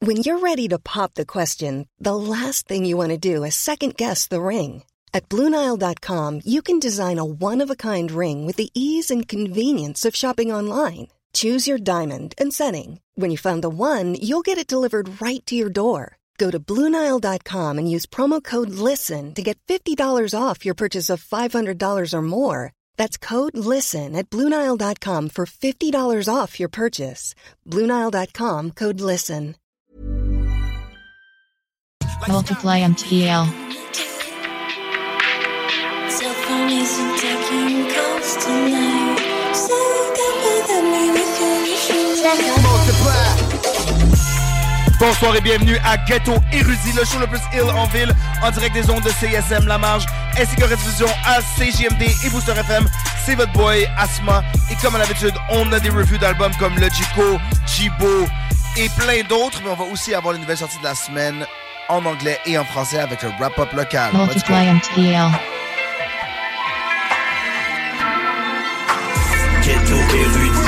When you're ready to pop the question, the last thing you want to do is second-guess the ring. At BlueNile.com, you can design a one-of-a-kind ring with the ease and convenience of shopping online. Choose your diamond and setting. When you find the one, you'll get it delivered right to your door. Go to BlueNile.com and use promo code LISTEN to get $50 off your purchase of $500 or more. That's code LISTEN at BlueNile.com for $50 off your purchase. BlueNile.com, code LISTEN. Multiply MTL. Cell phone isn't taking calls tonight. So come with me with your Bonsoir et bienvenue à Ghetto Érudit, le show le plus ill en ville, en direct des ondes de CISM La Marge, ainsi que rediffusion à CJMD et Booster FM. C'est votre boy Asma, et comme à l'habitude, on a des reviews d'albums comme Logico, Jibo et plein d'autres, mais on va aussi avoir les nouvelles sorties de la semaine en anglais et en français avec le wrap-up local. Multiply MTL. Ghetto Érudit.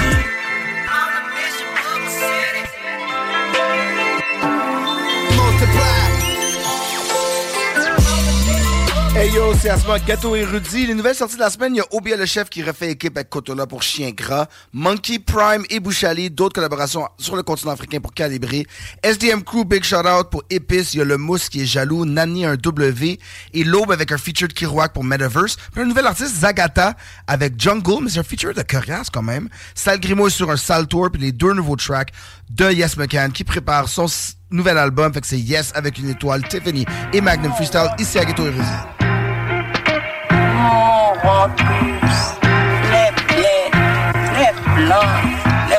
Hey yo, c'est Asma, Ghetto Érudit. Les nouvelles sorties de la semaine, il y a Obia le chef qui refait équipe avec Kotola pour Chien Gras, Monkey Prime et Bouchali, d'autres collaborations sur le continent africain pour Calibrer, SDM Crew, Big Shout Out pour Épice, il y a Le Mousse qui est jaloux, Nani un W, et L'Aube avec un feature de Kirouac pour Metaverse, puis un nouvel artiste, Zagata, avec Jungle, mais c'est un feature de Corias quand même. Sal Grimo est sur un Sale Tour, puis les deux nouveaux tracks de Yes McCann qui prépare son nouvel album, fait que c'est Yes avec une étoile, Tiffany et Magnum Freestyle, ici à Ghetto Érudit. Les bleus, les blancs, les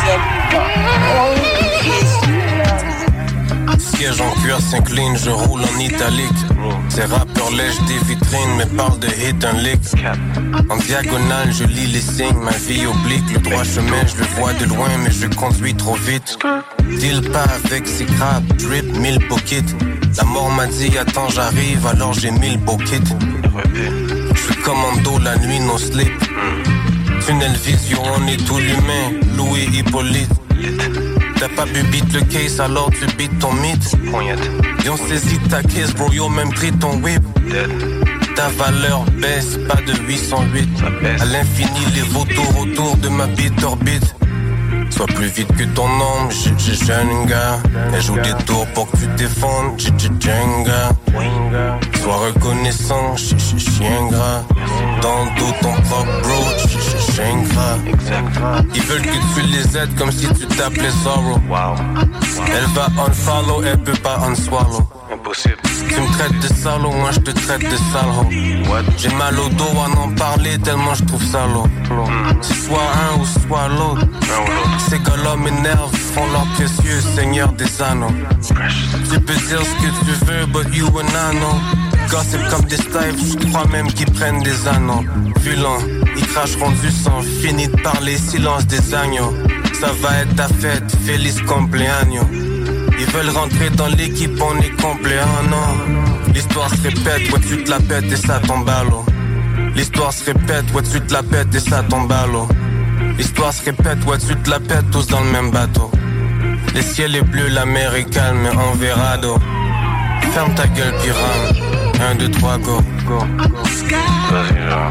Siège en cuir s'incline, je roule en italique. Ces rappeurs lèchent des vitrines, mais parlent de hit un lick. En diagonale, je lis les signes, ma vie oblique. Le droit chemin, je le vois de loin, mais je conduis trop vite. Deal pas avec ces crabes, drip 1000 pockets. La mort m'a dit, attends, j'arrive, alors j'ai 1000 pockets. Je suis commando la nuit, no sleep. Tunnel vision, on est tout l'humain. Louis Hippolyte. T'as pas bu beat le case, alors tu beat ton mythe. Y'ont saisi ta caisse, bro, y'ont même pris ton whip. Ta valeur baisse, pas de 808. À l'infini, les vautours autour de ma bite orbite. Sois plus vite que ton ombre, j'ai jeune gars. Elle joue des tours pour que tu défendes, j'ai Jenga. Sois reconnaissant, chien gras. Dans le dos ton propre bro, chien gras. Ils veulent que tu les aides comme si tu t'appelais Zorro. Elle va unfollow, elle peut pas unswallow. Impossible. Tu me traites de salaud, moi je te traite de salaud. J'ai mal au dos à n'en parler tellement je trouve salaud. C'est soit un ou soit l'autre. Ces gars-là m'énervent, font leur précieux seigneur des anneaux. Tu peux dire ce que tu veux, but you and I know. Gossip comme des styles, je crois même qu'ils prennent des anneaux. Violents, ils cracheront du sang, fini de parler, silence des agneaux. Ça va être ta fête, feliz cumpleaños. Ils veulent rentrer dans l'équipe, on est complet, oh non. L'histoire se répète, ouais tu te la pètes et ça tombe à l'eau. L'histoire se répète, ouais tu te la pètes et ça tombe à l'eau. L'histoire se répète, ouais tu te la pètes, tous dans le même bateau. Le ciel est bleu, la mer est calme, mais on verra d'eau. Ferme ta gueule puis rame, 1, 2, 3, go, go, go. Vas-y genre.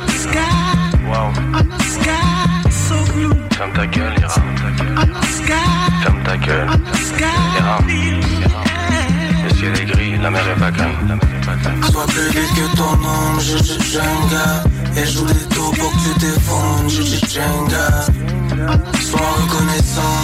Wow. Ferme ta gueule, Ira. Ferme ta gueule, Ira. Le ciel est gris, la mer est pas calme. Sois plus vite que ton ombre, j'ai Jenga. Et joue des tours pour que tu défendes, j'ai Jenga. Sois reconnaissant,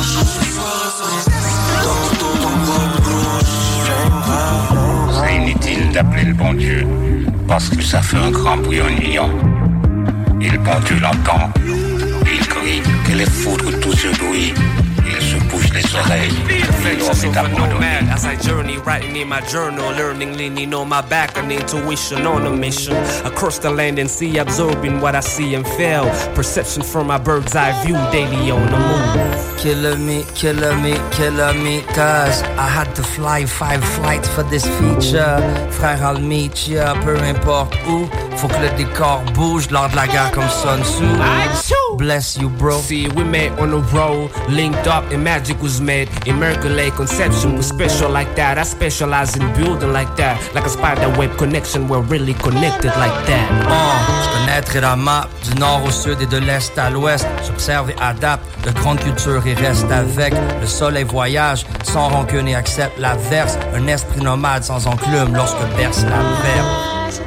dans tout ton propre gros, Jenga. C'est inutile d'appeler le bon Dieu, parce que ça fait un grand bouillonnement. Et le bon Dieu l'entend. Il crie que les foudres tous ce bruit. Il se bouge les oreilles. As I journey, writing in my journal, learning, leaning on my back, and intuition on a mission. Across the land and sea, absorbing what I see and feel. Perception from my bird's eye view, daily on the move. Killing me, cause I had to fly 5 flights for this feature. Frère, I'll meet ya, peu importe où. Faut que le décor bouge lors de la guerre comme Sun Tzu. bless you, bro. See, we met on the road, linked up and magic was made. Immaculate conception was special like that. I specialize in building like that. Like a spider web connection, we're really connected like that. Je connaîtrai la map du nord au sud et de l'est à l'ouest. J'observe et adapte de grandes cultures et reste avec. Le soleil voyage sans rancune et accepte l'averse. Un esprit nomade sans enclume lorsque berce la verbe.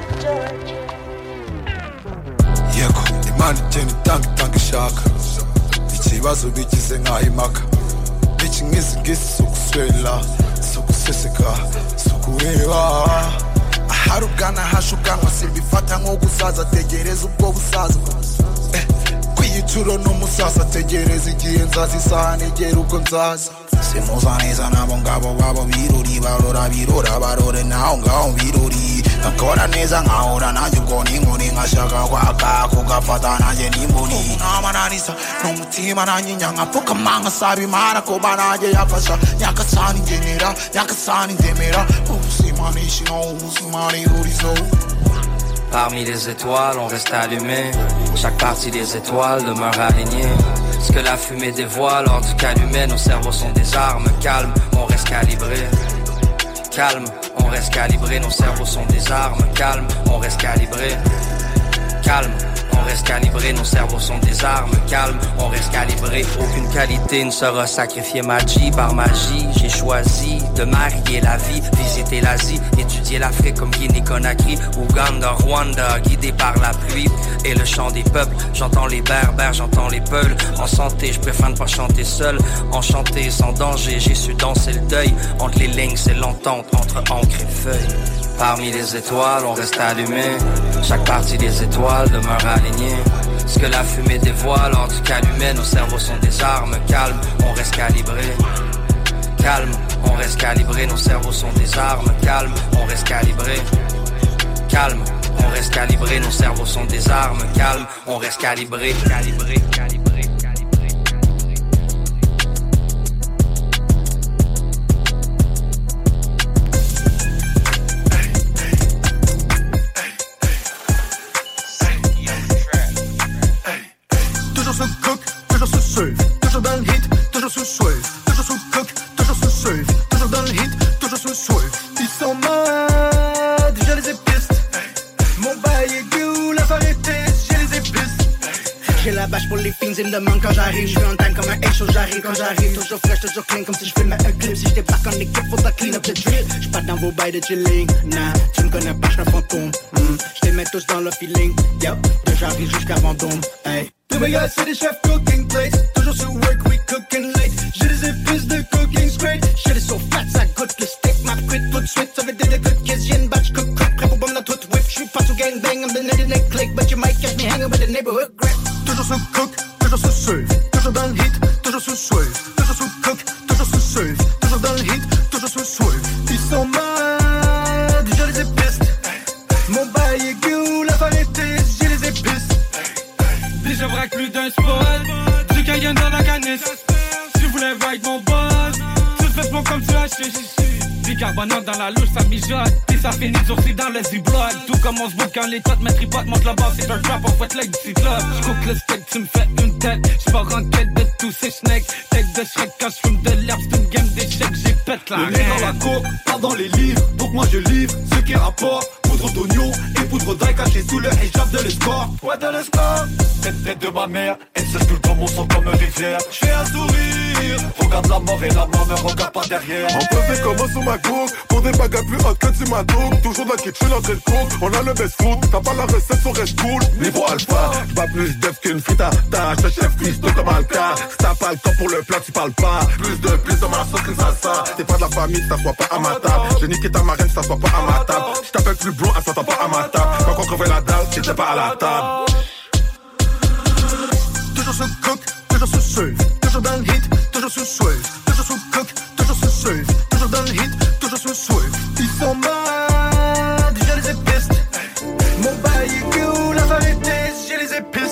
Yego, imana igenda itanga ishaka. Ikibazo bigize nkaho imaka. Bitch nk'isi sukuswela, sukuseseka, sukureba. Ahari ugana hashukanwa simbifata nko gusaza, tegereza ubwo busaza. Kwiyicuro n'umusaza, tegereza igihe nzaza, isaha nigera uko nzaza. Simuza neza nabo ngabo babo birori, barora barore naho ngaho birori. Nakora neza nkahora nanjye ubwo n'inkoni, nkashaka kwaka kugafata nanjye n'imboni. Namananisa n'umutima nanyinya nkapfukama nkasaba Imana ko nanjye yafasha. Nyakasani ngenera, nyakasani ndemera, ubuzima nishino, ubuzima n'ihurizo. Parmi les étoiles, on reste allumé. Chaque partie des étoiles demeure alignée. Ce que la fumée dévoile hors du calumet, nos cerveaux sont des armes. Calme, on reste calibré. Calme, on reste calibré. Nos cerveaux sont des armes. Calme, on reste calibré. Calme, on reste calibré. Nos cerveaux sont des armes. Calme, on reste calibré. Aucune qualité ne sera sacrifiée magie par magie. J'ai choisi de marier la vie, visiter l'Asie, étudier l'Afrique comme Guinée-Conakry, Ouganda, Rwanda, guidé par la pluie et le chant des peuples. J'entends les berbères, j'entends les peuls. En santé, je préfère ne pas chanter seul. Enchanté, sans danger, j'ai su danser le deuil. Entre les lignes, c'est l'entente entre encre et feuille. Parmi les étoiles, on reste allumé. Chaque partie des étoiles demeure alignée. Ce que la fumée dévoile hors du calumet, nos cerveaux sont des armes. Calme, on reste calibré. Calme, on reste calibré. Nos cerveaux sont des armes. Calme, on reste calibré. Calme, on reste calibré. Nos cerveaux sont des armes. Calme, on reste calibré. Calibré, calibré. Toujours dans le hit, toujours sous swave. Toujours sous coke, toujours sous swave. Toujours dans le hit, toujours sous swave. Ils sont mad, j'ai les épices. Mon bail est gueux, la variété, j'ai les épices. J'ai la bâche pour les fins, ils me demandent quand j'arrive. Je suis en time comme un H, j'arrive quand j'arrive. Toujours fresh, toujours clean, comme si je filmais un clip. Si je débarque en équipe, faudra clean up the drill. J'suis pas dans vos bails de chilling, nah. Tu me connais pas, j'suis un fantôme. J'les mets tous dans le feeling, yo. De j'arrive jusqu'à Vendôme, hey. To my guys, c'est des chefs cooking plates. Toujours sur work, we cooking late. J'ai des épices de cooking straight. Shit is so fat, ça goûte le steak. Ma quit tout de suite, ça veut dire des good kids. J'ai une batch cook, prêt pour bomber dans toute whip. J'suis pas sous gangbang, I'm the nitty neck click. But you might catch me hanging with the neighborhood grip. Toujours sous cook, toujours sous swave. Toujours dans le hit, toujours sous swave. Toujours sous cook, toujours sous swave. Toujours dans le hit, toujours sous swave. Ils sont mad, j'ai les épices. Mon bail est gueux, la variété, j'ai les épices. Je braque plus d'un spot, du Cayenne dans la canisse. Si vous voulez ride mon boss, tu fais bon comme tu as bicarbonate dans la louche, ça mijote. Et ça finit durci dans le Z-Block. Tout commence beau quand les totes, mes tripotes montent la base. C'est un trap, on fait like du C-Club. J'coupe le steak, tu me fais une tête. J'pars en quête de tous ces snakes. Tête de Shrek quand j'fume de l'herbe. C'est une game d'échecs, j'ai pète la reine. Le nez dans la coke, pas dans les livres. Donc moi je livre ce qui rapporte. Poudre d'oignon et poudre d'ail cachée sous le hijab de l'escorte. Ouais, de l'escorte. Tête de ma mère, elle se coule dans mon sang comme une rivière. J'fais un sourire, regarde la mort et la mort me regarde pas derrière. On peut faire comment sous ma coke, pour des bagarres plus hautes que du matos. Toujours dans le kitchen en train de coke, on a le best food. T'as pas la recette, so reste cool. Niveau alpha, j'bats plus d'œufs qu'une frite à tâche. Le chef cuistot comme Alka. Si t'as pas le temps pour le plat, tu parles pas. Plus dans ma sauce que ça. T'es pas de la famille, ça soit pas à ma table. J'ai niqué ta marraine, ça soit pas à ma table. J't'appelle plus blond, elle s'entend pas à ma table. Quand on crevait la dalle, j'étais pas à la table. Toujours sous cook, toujours sous swave. Toujours dans le hit, toujours sous swave. Toujours sous cook, toujours sous swave. Toujours dans le hit, toujours sous swave. Ils sont mad, j'ai les épices. Mon bail est gueux, la variété, j'ai les épices.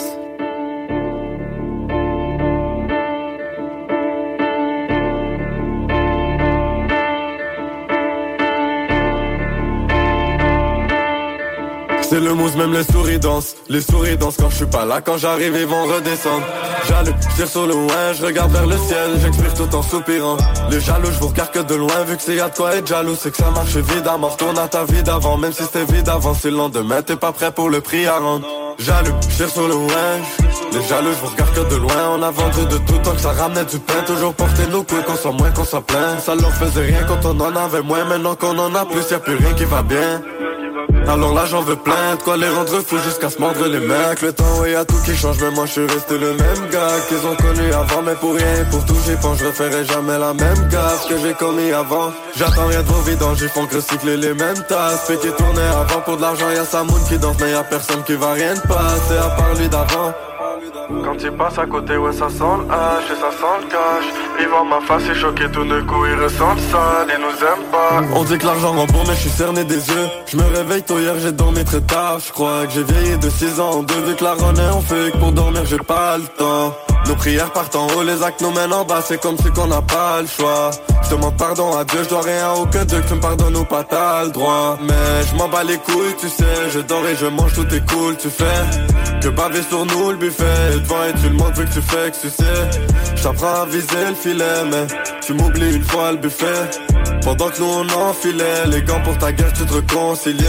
C'est le mousse, même les souris dansent. Les souris dansent quand je suis pas là. Quand j'arrive ils vont redescendre. Jaloux, je tire sur le loin, je regarde vers le ciel, j'exprime tout en soupirant. Les jaloux, je vous regarde que de loin. Vu que c'est à toi être jaloux, c'est que ça marche évidemment. Retourne à ta vie d'avant, même si c'était vide avant. C'est le lendemain, t'es pas prêt pour le prix à rendre. Jaloux, je tire sur le loin. Les jaloux, je vous regarde que de loin. On a vendu de tout tant que ça ramenait du pain. Toujours porter nos couilles, qu'on soit moins, qu'on soit plein. Ça leur faisait rien quand on en avait moins. Maintenant qu'on en a plus, y'a plus rien qui va bien. Alors là j'en veux plein, de quoi les rendre fous jusqu'à se mordre les mecs. Le temps ouais y'a tout qui change, mais moi je suis resté le même gars qu'ils ont connu avant. Mais pour rien, pour tout j'y pense, je referai jamais la même gaffe que j'ai commis avant. J'attends rien de vos vidanges, ils font que recycler les mêmes tasses. Fait qu'ils tournaient avant pour de l'argent, y'a Samoun qui danse. Mais y'a personne qui va rien de passer à part lui d'avant. Quand il passe à côté, ouais ça sent le hache et ça sent le cash. Ils voient ma face, ils choqués tout d'un coup, ils ressentent ça, ils nous aiment pas. On dit que l'argent rend bon mais je suis cerné des yeux. Je me réveille tôt hier, j'ai dormi très tard. Je crois que j'ai vieilli de 6 ans en 2. Vu que la renée on fait que pour dormir j'ai pas le temps. Nos prières partent en haut, les actes nous mènent en bas. C'est comme si qu'on n'a pas le choix. Je demande pardon à Dieu, je dois rien au que Dieu. Que tu me pardonnes ou pas t'as le droit. Mais je m'en bats les couilles, tu sais. Je dors et je mange, tout est cool, tu fais que baver sur nous le buffet. Et devant et tu le montres vu que tu fais que tu sais. J'apprends à viser le filet, mais tu m'oublies une fois le buffet. Pendant que nous on enfilait les gants pour ta guerre, tu te réconciliais.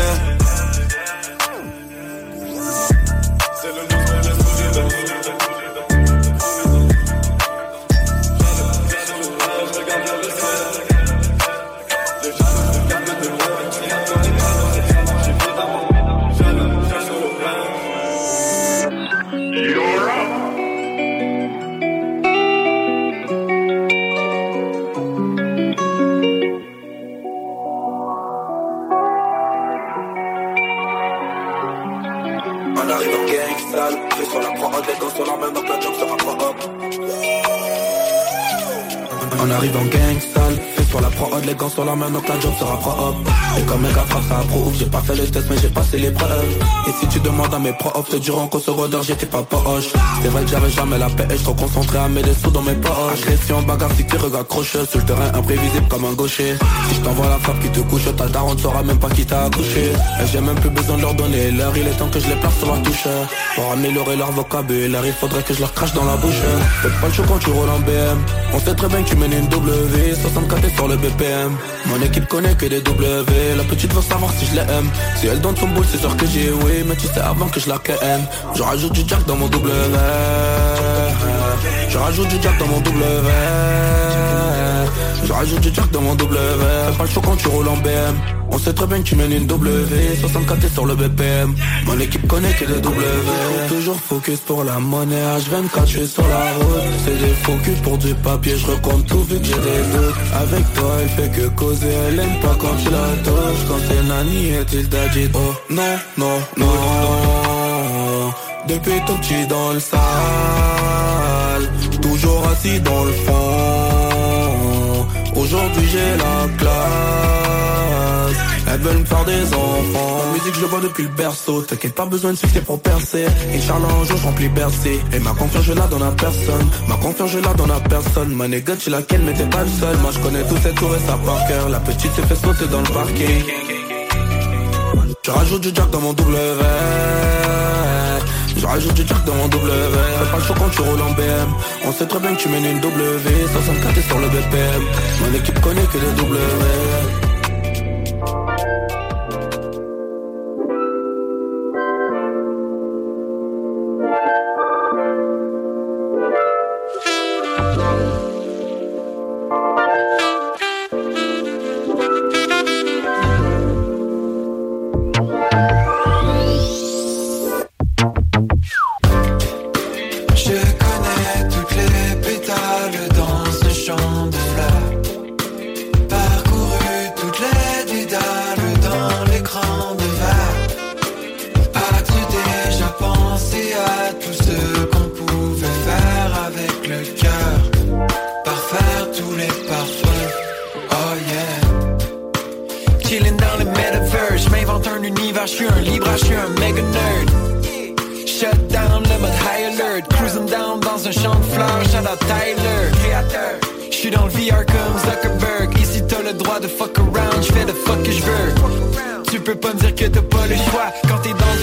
On arrive en gang sale, fait sur la prod, les gants sur la main, donc la job sera propre. Et comme mes gars ça approuve, j'ai pas fait le test mais j'ai passé l'épreuve. Et si tu demandes à mes profs, te diront qu'au secondaire j'étais pas poche. C'est vrai que j'avais jamais la paix, je trop concentré à mettre des sous dans mes poches. Agression, bagarre, si tu regardes crocheux, sur le terrain imprévisible comme un gaucher. Si je t'envoie la frappe qui te couche, ta daronne saura même pas qui t'a accouché. Et j'ai même plus besoin de leur donner l'heure, il est temps que je les place sur la touche. Pour améliorer leur vocabulaire, il faudrait que je leur crache dans la bouche. Faites pas le show quand tu roules en BM, on sait très bien que tu mènes une W, 64 sur le BPM. Mon équipe connaît que des W, la petite veut savoir si je l'aime. Si elle donne son boule c'est sûr que j'ai oui, mais tu sais avant que je la ken. Je rajoute du jack dans mon W, je rajoute du jack dans mon W, je rajoute du jack dans mon W. Fais pas le show quand tu roules en BM, on sait très bien que tu mènes une W, 64 sur le BPM. Mon équipe connaît que des W. Toujours focus pour la monnaie, H24 je suis sur la route. C'est des focus pour du papier, je recompte tout vu que j'ai des doutes. Avec toi elle fait que causer, elle aime pas quand tu la touches. Quand c'est Nani et il t'a dit oh non, non, non. Depuis tout petit dans le sale, toujours assis dans le fond. Aujourd'hui j'ai la classe, elles veulent me faire des enfants. La musique je le vois depuis le berceau, t'inquiète pas besoin de succès pour percer. Inch'Allah un jour je remplis Bercy. Et ma confiance je la donne à personne, ma confiance je la donne à personne. Ma négate tu laquelle mais t'es pas le seul. Moi je connais tous ces tours et ça par cœur. La petite s'est fait sauter dans le parking. Je rajoute du jack dans mon W, je rajoute du jack dans mon W. Fais pas le show quand tu roules en BM, on sait très bien que tu mènes une W, 64 sur le BPM. Mon équipe connaît que les W. Tu peux pas me dire que t'as pas le choix quand t'es dans le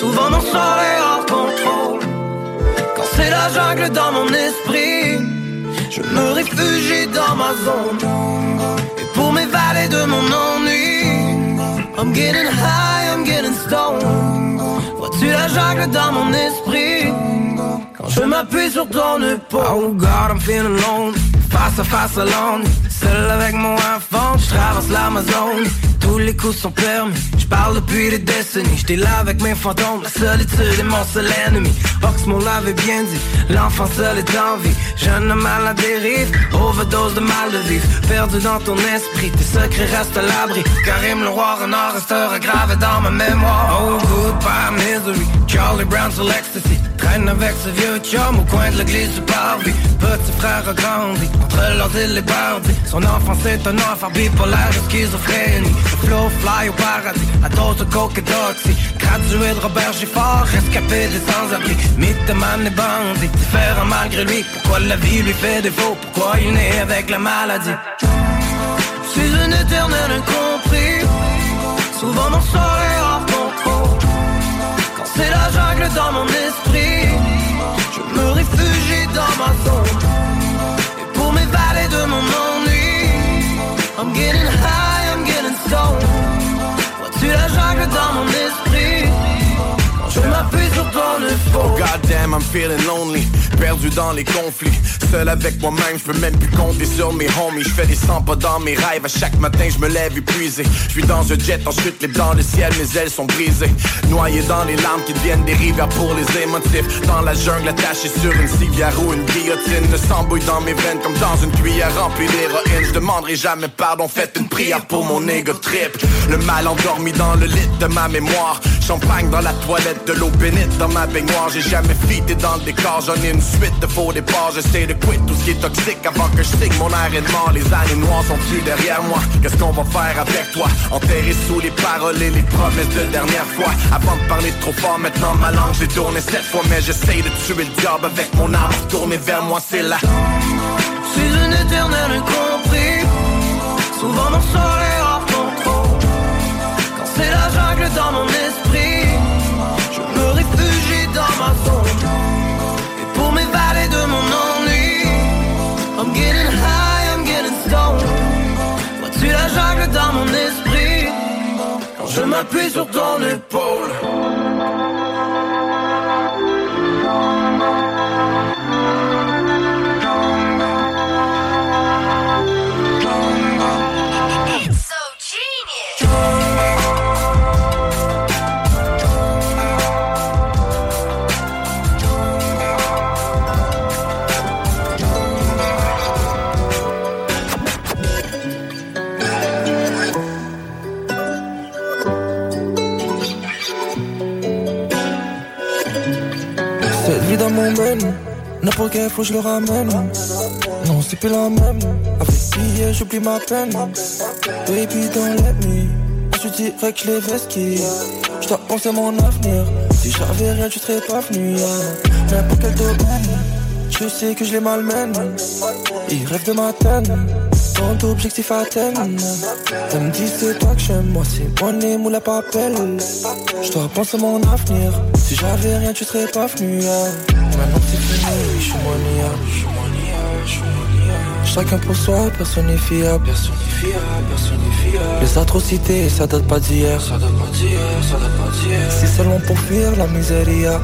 Souvent mon sort est hors contrôle. Quand c'est la jungle dans mon esprit, je me réfugie dans ma zone. Et pour m'évader de mon ennui, I'm getting high, I'm getting stoned. Vois-tu la jungle dans mon esprit quand je m'appuie sur ton épaule? Oh God, I'm feeling lonely, face à face alone. Seul avec mon iPhone, je traverse l'Amazone. Tous les coups sont permis, je parle depuis des décennies. J'étais là avec mes fantômes, la solitude est mon seul ennemi. Oxmo l'avait bien dit, l'enfant seul est en vie. Jeune homme à la dérive, overdose de mal de vivre. Perdu dans ton esprit, tes secrets restent à l'abri. Karim le roi renard restera gravé dans ma mémoire. Oh goodbye misery, Charlie Brown sur l'ecstasy. Traîne avec ce vieux chum au coin de l'église du parvis. Petit frère a grandi, entre leurs îles et bandits. Son enfance est un enfer bipolaire de schizophrénie. Le flow fly au paradis, à dose de coke et d'oxy. Gradué de Robert Giffard, rescapé des sans-abri. Mythomane et bandit, différent malgré lui. Pourquoi la vie lui fait défaut, pourquoi il naît avec la maladie? Je suis un éternel incompris, souvent mon sort est hors contrôle. Quand c'est la jungle dans mon esprit, je me réfugie dans ma zone. Et pour m'évader de mon ennui, I'm getting high, I'm getting stoned. Vois-tu la jungle dans mon esprit quand je m'appuie sur ton épaule? Oh goddamn, I'm feeling lonely, perdu dans les conflits. Seul avec moi-même, je peux même plus compter sur mes homies. Je fais des 100 pas dans mes rêves, à chaque matin je me lève épuisé. Je suis dans un jet, ensuite les dans le ciel, mes ailes sont brisées. Noyé dans les larmes qui deviennent des rivières pour les émotifs. Dans la jungle attaché sur une civière ou une guillotine. Le sang bouille dans mes veines comme dans une cuillère remplie d'héroïne. Je demanderai jamais pardon, faites une prière pour mon ego trip. Le mal endormi dans le lit de ma mémoire. Champagne dans la toilette, de l'eau bénite dans ma baignoire. J'ai jamais fité dans le décor, j'en ai une suite de faux départs. J'essaie de quitter tout ce qui est toxique avant que je signe mon air est mort. Les années noires sont plus derrière moi. Qu'est-ce qu'on va faire avec toi? Enterré sous les paroles et les promesses de dernière fois. Avant de parler trop fort, maintenant ma langue j'ai tourné 7 fois. Mais j'essaie de tuer le diable avec mon âme tournée vers moi, c'est là. Je suis un éternel incompris, souvent mon sort est hors contrôle. Quand c'est la jungle dans mon esprit, je me réfugie dans ma zone. Et pour m'évader de mon ennui, I'm getting high, I'm getting stoned. Vois-tu la jungle dans mon esprit quand je m'appuie sur ton épaule? Dans mon mène, n'importe quel faut je le ramène. Non c'est plus la même, avec billet j'oublie ma peine. Baby don't let me, je dirais que je l'ai vesqué. Je dois penser mon avenir, si j'avais rien tu serais pas venu. N'importe quel domaine, je sais que je les malmène. Ils rêvent de ma peine, ton objectif atteint. Elle me dit c'est toi que j'aime, moi c'est money moula papel. Je dois penser mon avenir, si j'avais rien tu serais pas venu. Maintenant c'est fini, je suis money. Chacun pour soi, personne n'est fiable. Les atrocités, ça date pas d'hier. C'est seulement pour fuir la miséria.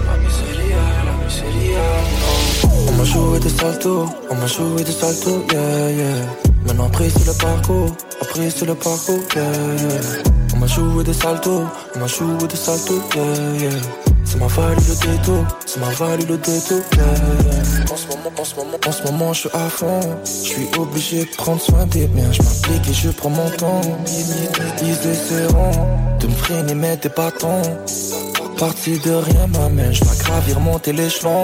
On m'a joué de salto, yeah, yeah. Maintenant après c'est le parcours, yeah. On m'a joué de salto, yeah, yeah. Ça m'a valu le détour, yeah. En ce moment je suis à fond, je suis obligé de prendre soin des miens. Je m'applique et je prends mon temps. Ils essaieront de me freiner mais des bâtons. Parti de rien ma main, je dois gravir, monter l'échelon.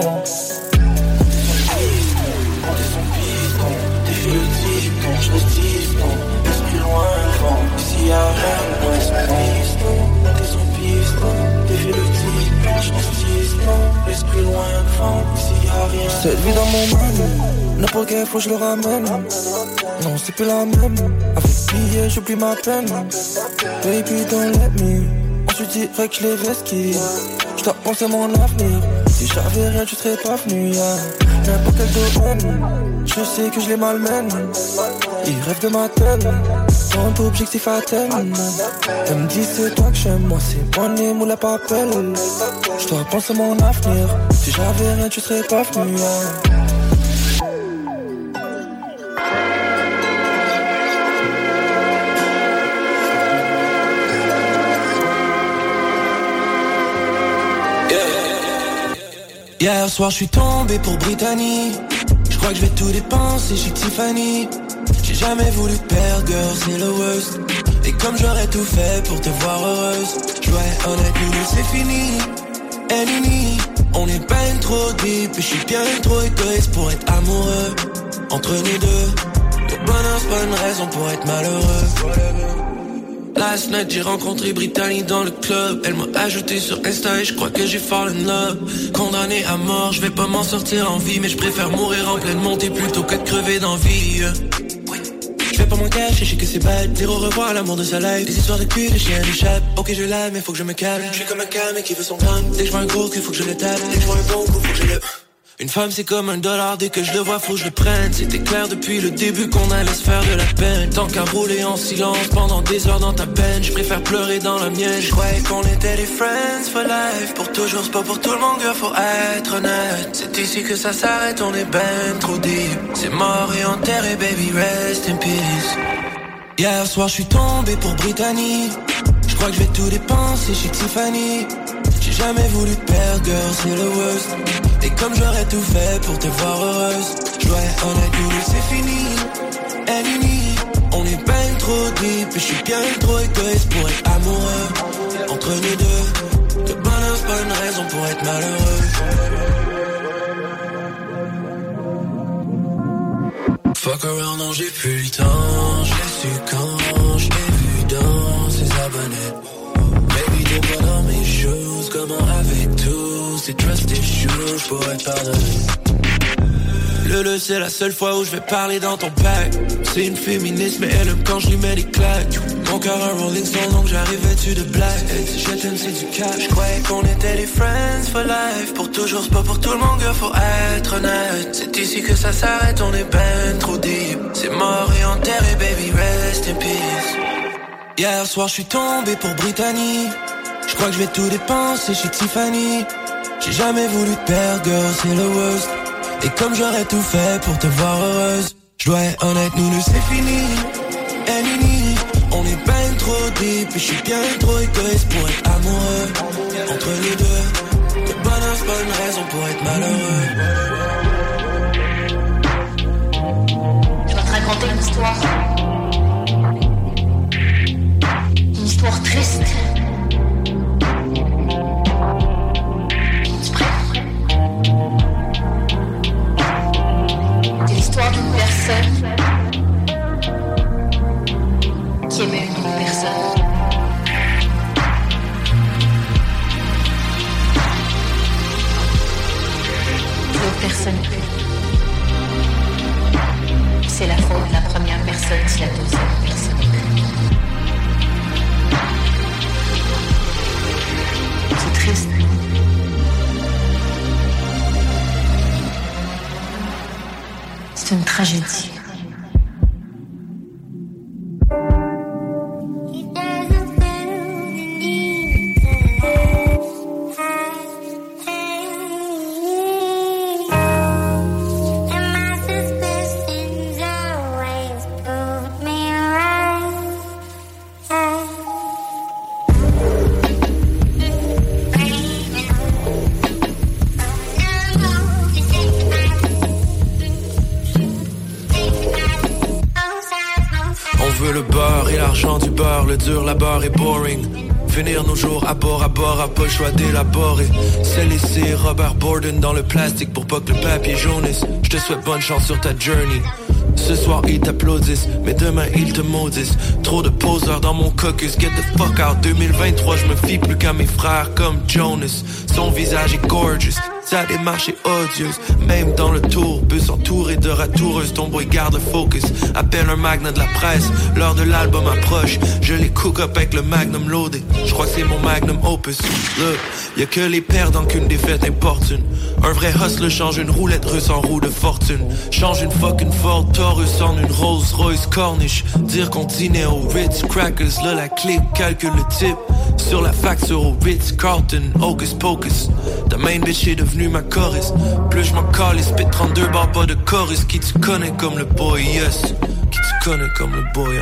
Je reste distant, l'esprit loin devant. S'il y a rien, on reste piston. Montez son piston, défie le type. Je reste distant, l'esprit loin devant. S'il y a rien, cette vie dans mon monde, n'importe quel faut je le ramène. Non c'est plus la même, avec billet j'oublie ma peine. Baby don't let me, Ensuite dirais que je les vesquille. J'dois penser mon avenir. Si j'avais rien, tu serais pas venu. N'importe quel domaine, je sais que je les malmène. Ils rêvent de ma tête, sans un peu objectif à atteindre. Elle me dit c'est toi que j'aime, moi c'est mon nez, moule à papel. J'dois penser mon avenir. Si j'avais rien, tu serais pas venu. Hier soir je suis tombé pour Brittany. Je crois que je vais tout dépenser chez Tiffany. J'ai jamais voulu te perdre, girl, c'est le worst. Et comme j'aurais tout fait pour te voir heureuse, je dois être honnête, nous c'est fini. Elini, on est ben trop deep. Et je suis bien trop égoïste pour être amoureux. Entre nous deux, le bonheur c'est pas une raison pour être malheureux. Last night j'ai rencontré Brittany dans le club. Elle m'a ajouté sur Insta et je crois que j'ai fall in love. Condamné à mort, je vais pas m'en sortir en vie. Mais je préfère mourir en pleine montée plutôt que de crever d'envie. Je vais pas m'en cacher, je sais que c'est bad. Dire au revoir à l'amour de sa life. Des histoires de cul, des chiens d'échappe. Ok je l'aime mais faut que je me calme. Je suis comme un calme qui veut son gramme. Dès que je vois un gros cul faut que je le tape. Dès que je vois un bon coup faut que je le... Une femme c'est comme $1, dès que je le vois faut que je le prenne. C'était clair depuis le début qu'on allait se faire de la peine. Tant qu'à rouler en silence pendant des heures dans ta peine, je préfère pleurer dans la mienne. Je croyais qu'on était des friends for life. Pour toujours c'est pas pour tout le monde, girl, faut être honnête. C'est ici que ça s'arrête, on est ben trop deep. C'est mort et enterré, baby, rest in peace. Hier soir je suis tombé pour Brittany. Je crois que je vais tout dépenser chez Tiffany. J'ai jamais voulu te perdre, girl, c'est le worst. Et comme j'aurais tout fait pour te voir heureuse, je dois être honnête, nous c'est fini. Elini, on est ben trop deep. Et je suis bien trop égoïste pour être amoureux. Entre nous deux, le bonheur c'est pas une raison pour être malheureux. Fuck around, non j'ai plus le temps. Je l'ai su quand je t'ai vu dans ses abonnés. Baby t'es pas dans mes choses, comment avec tout ces trust issues, je pourrais pardonner. Le c'est la seule fois où je vais parler dans ton bac. C'est une féministe mais elle aime quand je lui mets des claques. Mon cœur un Rolling Stone donc j'arrivais-tu de blague. Si je t'aime c'est du cash. Je croyais qu'on était des friends for life. Pour toujours c'est pas pour tout le monde, girl, faut être honnête. C'est ici que ça s'arrête, on est ben trop deep. C'est mort et enterré, baby, rest in peace. Hier soir je suis tombé pour Brittany. Je crois que je vais tout dépenser chez Tiffany. J'ai jamais voulu te perdre, girl, c'est le worst. Et comme j'aurais tout fait pour te voir heureuse, je dois être honnête, nous c'est fini. Elini, on est ben trop deep. Et je suis bien trop égoïste pour être amoureux. Entre les deux, le bonheur c'est pas une raison pour être malheureux. Je vais te raconter une histoire. Une histoire triste. L'histoire d'une personne qui aimait une autre personne. L'autre personne plus. C'est la faute de la première personne si la deuxième personne plus. C'est triste. C'est une tragédie. Du beurre, le dur labeur est boring. Finir nos jours à bord, a pas le choix d'élaborer. C'est laisser Robert Borden dans le plastique pour pas que le papier jaunisse. Je te souhaite bonne chance sur ta journey. Ce soir ils t'applaudissent, mais demain ils te maudissent. Trop de poseurs dans mon caucus, get the fuck out. 2023, je me fie plus qu'à mes frères comme Jonas. Son visage est gorgeous, Ça a des marchés odieuses, même dans le tourbus, entouré de ratoureuses, ton boy garde le focus. Appelle un magnat de la presse, l'heure de l'album approche. Je les cook up avec le magnum loadé, je crois que c'est mon magnum opus. Look, y'a que les perdants qu'une défaite importune. Un vrai hustler change une roulette russe en roue de fortune. Change une fucking Ford Taurus en une Rolls Royce Corniche. Dire qu'on dînait au Ritz Crackers, là la clique calcule le type. Sur la facture au Ritz Carlton, Hocus Pocus. Ta main bitch est devenue ma chorus. Plus je m'en cale, spit 32 bars pas de chorus. Qui tu connais comme le boy, yes. Qui tu connais comme le boy,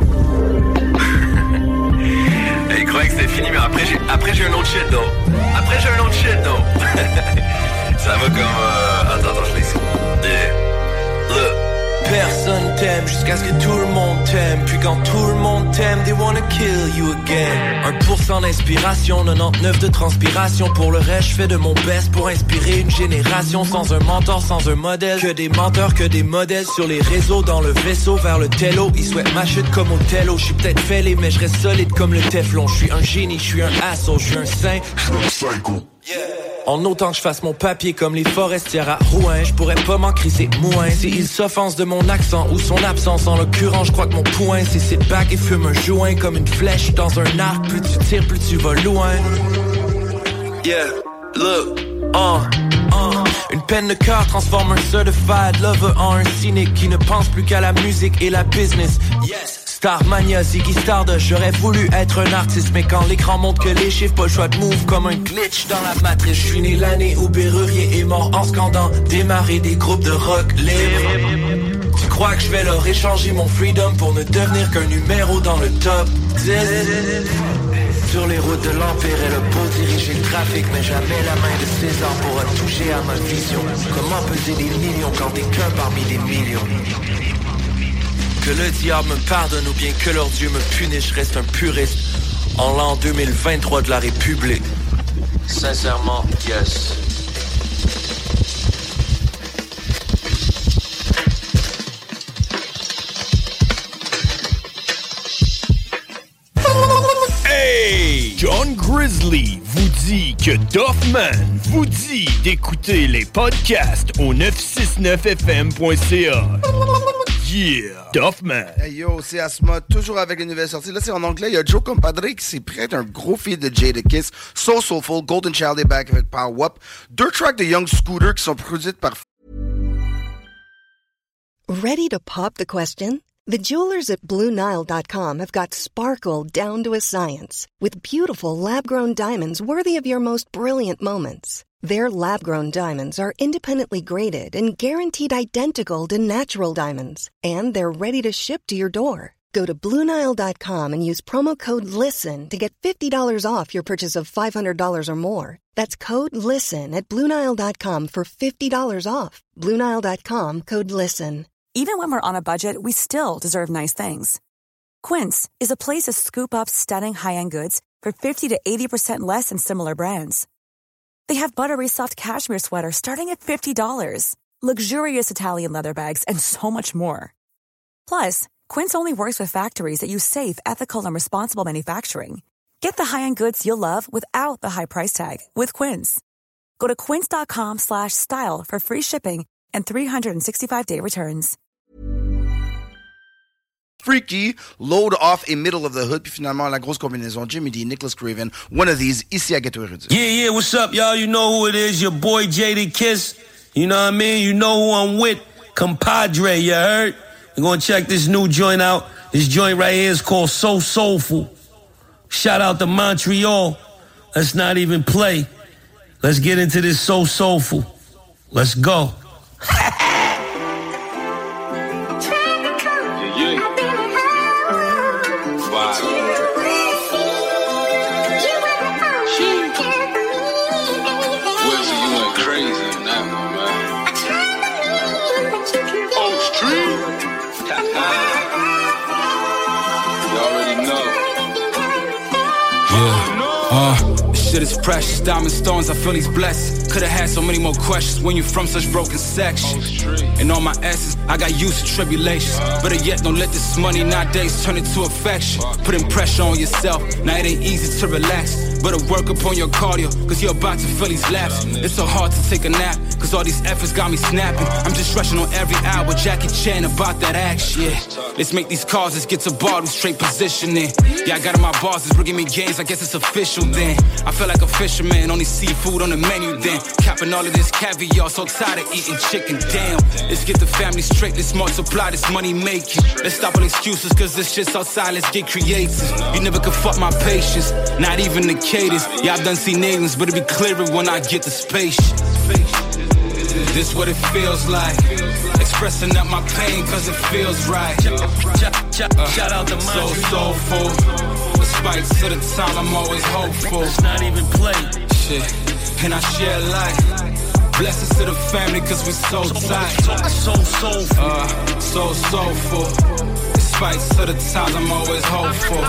Il croyait que c'était fini, mais après j'ai un autre shit, though. Après j'ai un autre shit, though. Ça va comme... Attends, je l'ai ici. Look. Personne t'aime jusqu'à ce que tout le monde t'aime. Puis quand tout le monde t'aime, they wanna kill you again. 1% d'inspiration, 99 de transpiration. Pour le reste, je fais de mon best pour inspirer une génération. Sans un mentor, sans un modèle. Que des menteurs, que des modèles sur les réseaux. Dans le vaisseau vers le télo. Ils souhaitent ma chute comme Othello. Je suis peut-être fêlé, mais je reste solide comme le Teflon. Je suis un génie, je suis un asshole, je suis un saint. Je suis un psycho. En autant que je fasse mon papier comme les forestières à Rouen, je pourrais pas m'en crisser moins. S'ils s'offensent de mon accent ou son absence, en l'occurrence, je crois que mon point c'est sit back et fume un joint comme une flèche dans un arc. Plus tu tires, plus tu vas loin. Yeah, look, Une peine de cœur transforme un certified lover en un cynique qui ne pense plus qu'à la musique et la business. Yes. Starmania, Ziggy Stardust, j'aurais voulu être un artiste. Mais quand l'écran montre que les chiffres, pas le choix de move comme un glitch dans la matrice. Je suis né l'année où Bérurier est mort en scandant. Démarrer des groupes de rock libre. Tu crois que je vais leur échanger mon freedom pour ne devenir qu'un numéro dans le top 10? Sur les routes de l'Empire, elle a beau diriger le trafic, mais jamais la main de César pourra toucher à ma vision. Comment peser des millions quand t'es qu'un parmi des millions? Que le diable me pardonne ou bien que leur Dieu me punisse, je reste un puriste en l'an 2023 de la République. Sincèrement, yes. Hey! John Grizzly vous dit que Duffman vous dit d'écouter les podcasts au 969fm.ca. Yeah, Duffman. Hey yo, c'est Asma, toujours avec les nouvelles sorties. Là, c'est en anglais. Il y a Joe Compadre qui s'est prêt un gros feat de Jadakiss, So Soulful, Golden Child est back avec Power Up. 2 tracks de Young Scooter qui sont produites par... Ready to pop the question? The jewelers at BlueNile.com have got sparkle down to a science with beautiful lab-grown diamonds worthy of your most brilliant moments. Their lab-grown diamonds are independently graded and guaranteed identical to natural diamonds, and they're ready to ship to your door. Go to BlueNile.com and use promo code LISTEN to get $50 off your purchase of $500 or more. That's code LISTEN at BlueNile.com for $50 off. BlueNile.com, code LISTEN. Even when we're on a budget, we still deserve nice things. Quince is a place to scoop up stunning high-end goods for 50 to 80% less than similar brands. They have buttery soft cashmere sweaters starting at $50, luxurious Italian leather bags, and so much more. Plus, Quince only works with factories that use safe, ethical, and responsible manufacturing. Get the high-end goods you'll love without the high price tag with Quince. Go to quince.com/style for free shipping and 365-day returns. Freaky, Load Off et Middle of the Hood, puis finalement la grosse combinaison Jimmy D, Nicholas Craven, One of These, ici à Ghetto Érudit. Yeah, what's up, y'all? You know who it is, your boy Jadakiss. You know what I mean? You know who I'm with, compadre, you heard? We're gonna check this new joint out. This joint right here is called So Soulful. Shout out to Montreal. Let's not even play. Let's get into this So Soulful. Let's go. Shit is precious, diamond stones, I feel these blessings. Could've had so many more questions when you from such broken sections. And all my S's, I got used to tribulations. Better yet, don't let this money nowadays turn into affection. Putting pressure on yourself, now it ain't easy to relax. better work up on your cardio, cause you're about to feel these laps. It's so hard to take a nap, cause all these efforts got me snapping. I'm just rushing on every hour, Jackie Chan about that action, yeah. Let's make these calls, let's get to bar, straight positioning. Yeah, I got in my bosses, bringing me games, I guess it's official then. I feel like a fisherman, only seafood on the menu then. Capping all of this caviar, so tired of eating chicken, damn. Let's get the family straight, let's multiply this money making. Let's stop all excuses, cause this shit's outside, let's get creative. You never could fuck my patience, not even the cadence. Yeah, I've done seen aliens, but it'll be clearer when I get the space. This what it feels like, expressing up my pain cause it feels right. Shout out to my so soulful, despite to the time I'm always hopeful. It's not even play shit, and I share life. Blessings to the family cause we so tight. So soulful, so soulful, despite to the times I'm always hopeful.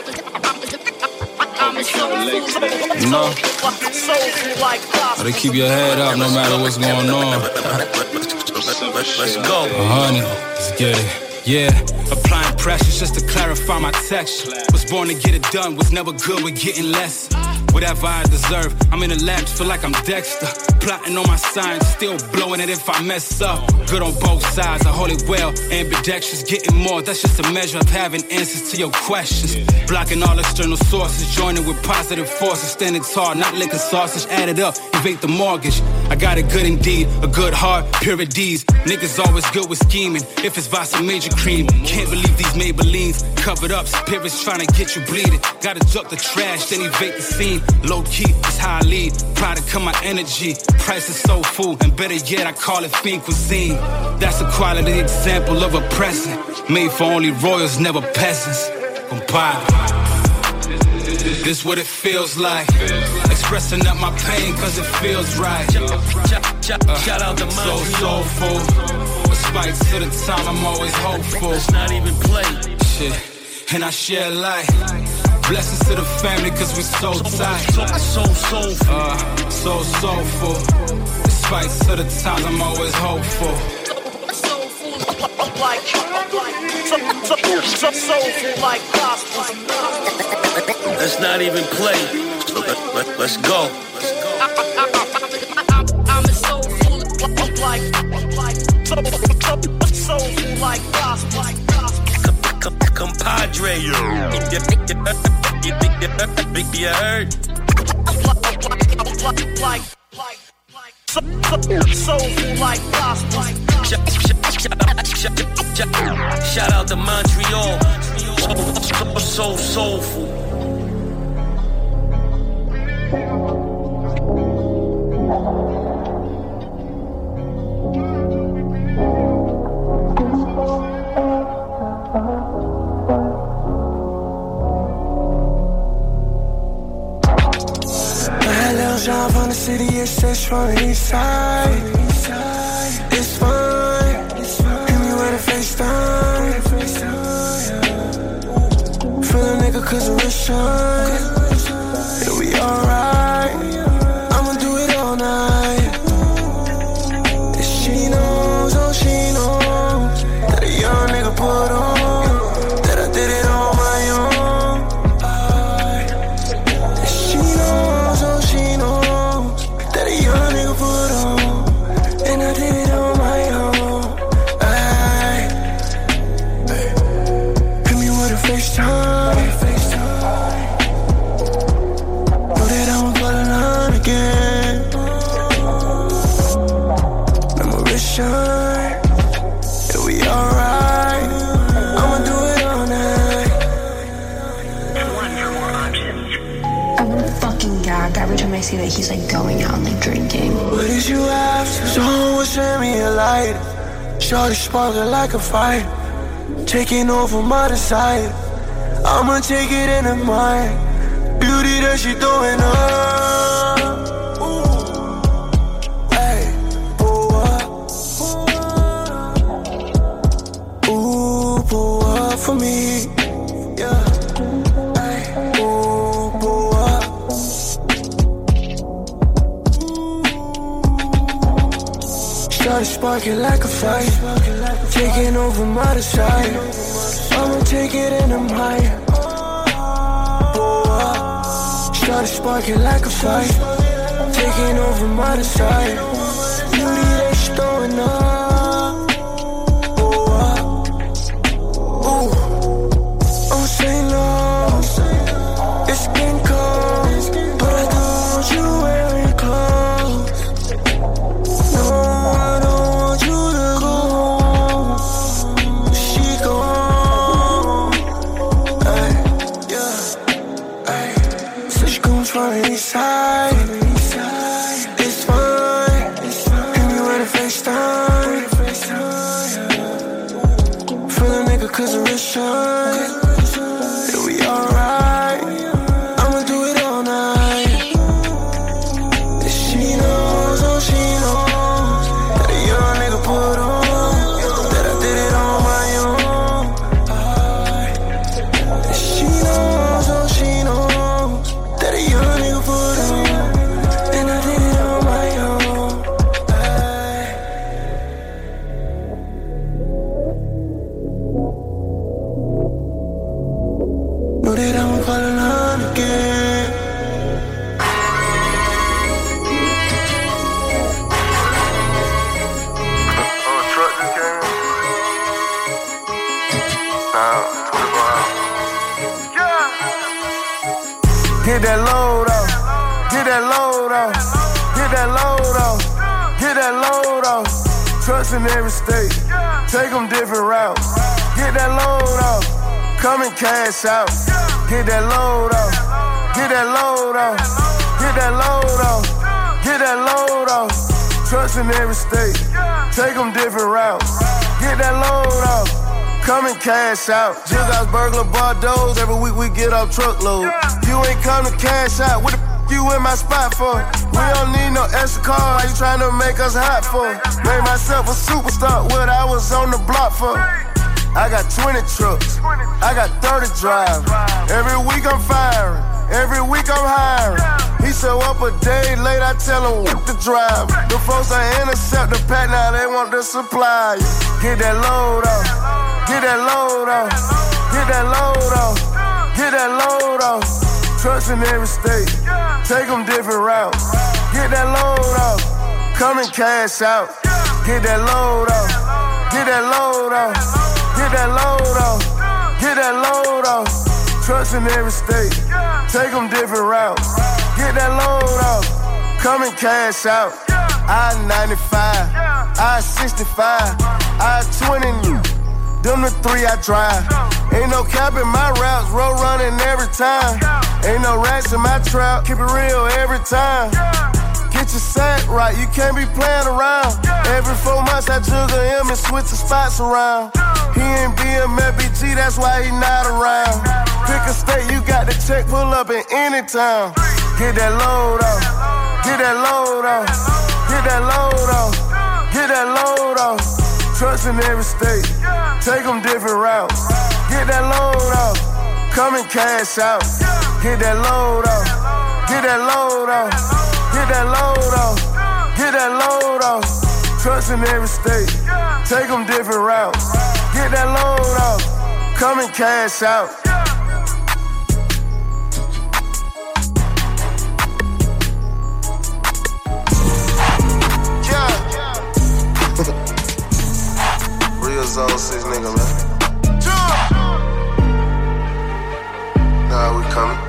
You know, gotta keep your head up no matter what's going on. Let's go. Honey, let's get it. Yeah, applying pressure just to clarify my texture. Was born to get it done, was never good with getting less. Whatever I deserve, I'm in the lab, feel like I'm Dexter. Plotting on my signs, still blowing it if I mess up. Good on both sides, I hold it well. Ambidextrous, getting more, that's just a measure of having answers to your questions. Blocking all external sources, joining with positive forces. Standing tall, not licking sausage, add it up, evade the mortgage. I got it good indeed, a good heart, pure of D's. Niggas always good with scheming, if it's Vasa Major Cream. Can't believe these Maybellines, covered up, spirits trying to get you bleeding. Gotta duck the trash, then evade the scene. Low key, it's how I lead, product of my energy. Price is so full, and better yet, I call it fiend cuisine. That's a quality example of a present, made for only royals, never peasants. Compadre, this what it feels like, expressing up my pain cause it feels right. Shout out to my so soulful, despite to the time I'm always hopeful. It's not even play shit, and I share life. Blessings to the family cause we so tight. So soulful, so soulful, despite to the times I'm always hopeful. So soulful like gospel. Let's not even play. Let's go. I'm soulful like soulful like gospel. Compadre, you heard? Soulful like gospel. Shout out to Montreal. So soulful. John from the city, it's just from the east side. It's fine. Hit me with a FaceTime. Feel a nigga cause the wrist shine. Yeah, we alright. I'ma do it all night. And she knows, oh she knows, that a young nigga put on, that I did it on my own. And she knows, oh she knows, that a young nigga put on, and I did it on my own. Hit me with a FaceTime. Know that I'ma call the line again. Let my wrist shine. Yeah, we alright. I'ma do it all night. I want fucking gag every time I see that he's like going out and like drinking. What did you after? Someone was send me a light. Shorty sparkling like a fire, taking over my desire. I'ma take it into mine. Beauty that she throwing up. Hey, pull up. Ooh, pull up for me. Yeah. Hey, ooh, pull up. Started sparking like a fire, taking over my desire. I'ma take it into mine. Started sparking like a fire, taking over my desire. Beauty that she's throwing up. Ooh, I'm saying no, it's getting cold, but I don't want you wearing clothes. No, I don't want you to go home. She gone, ay, yeah, ay. So she gon' try to decide. It's fine, and you ready to FaceTime. Feel a nigga cause the wrist shine. Yeah, we alright, I'ma do it all night. And she knows, oh she knows, that a young nigga put on, that I did it on my own. And she knows, oh she knows, that a young nigga put on, and I did it on my own. Know that I'ma fall in love again. Truck just came in. Get that load off, get that load off, get that load off, get that load off. Trucks in every state, take them different routes. Get that load off, come and cash out. Get that load off, get that load off, get that load off, get that load off. Trucks in every state, take them different routes. Get that load off, come and cash out. Jiggas, burglar, Bordeaux, every week we get off truckload. You ain't come to cash out, what the you in my spot for? We don't need no extra car, why you trying to make us hot for? Made myself a superstar, what I was on the block for. I got 20 trucks, I got 30 drivers. Every week I'm firing, every week I'm hiring. He show up a day late, I tell him what to drive. The folks I intercept the pack, now they want the supply. Get that load off, get that load off, get that load off, get that load off. Trucks in every state, take them different routes. Get that load off, come and cash out. Get that load off, get that load off, get that load off, get that load off. Trucks in every state, take them different routes. Get that load off, come and cash out. I-95, I-65, I-20, them the 3 I drive. Ain't no cap in my routes, road running every time. Ain't no rats in my trap, keep it real every time. Get your set right, you can't be playing around. Every 4 months I juggle him and switch the spots around. He ain't BMFBG, that's why he not around. Pick a state, you got the check, pull up in any town. Get that load off, get that load off, get that load off, get that load off. Trucks in every state, take them different routes. Get that load off, come and cash out. Get that load off, get that load off, get that load off, get that load off. Trucks in every state, take them different routes. Get that load off, come and cash out. Zone 6 nigga, man. Nah, we coming.